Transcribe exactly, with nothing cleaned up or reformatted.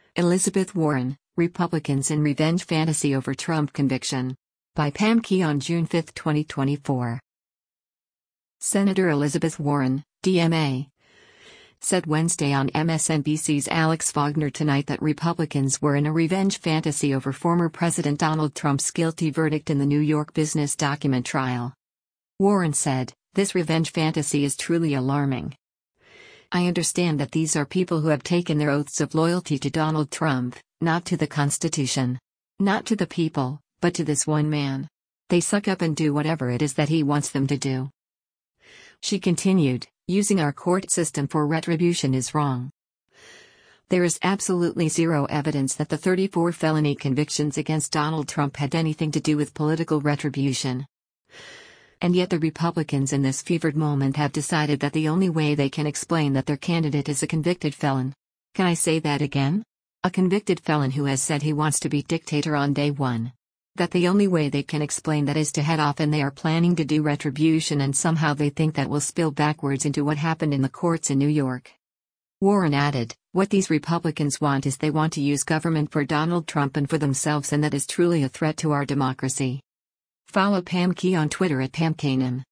Elizabeth Warren, Republicans in Revenge Fantasy Over Trump Conviction. By Pam Key on June fifth, twenty twenty-four. Senator Elizabeth Warren, D M A, said Wednesday on M S N B C's Alex Wagner Tonight that Republicans were in a revenge fantasy over former President Donald Trump's guilty verdict in the New York business document trial. Warren said, "This revenge fantasy is truly alarming. I understand that these are people who have taken their oaths of loyalty to Donald Trump, not to the Constitution. Not to the people, but to this one man. They suck up and do whatever it is that he wants them to do." She continued, "Using our court system for retribution is wrong. There is absolutely zero evidence that the thirty-four felony convictions against Donald Trump had anything to do with political retribution. And yet the Republicans in this fevered moment have decided that the only way they can explain that their candidate is a convicted felon. Can I say that again? A convicted felon who has said he wants to be dictator on day one. That the only way they can explain that is to head off and they are planning to do retribution, and somehow they think that will spill backwards into what happened in the courts in New York." Warren added, "What these Republicans want is they want to use government for Donald Trump and for themselves, and that is truly a threat to our democracy." Follow Pam Key on Twitter at Pam Kanem.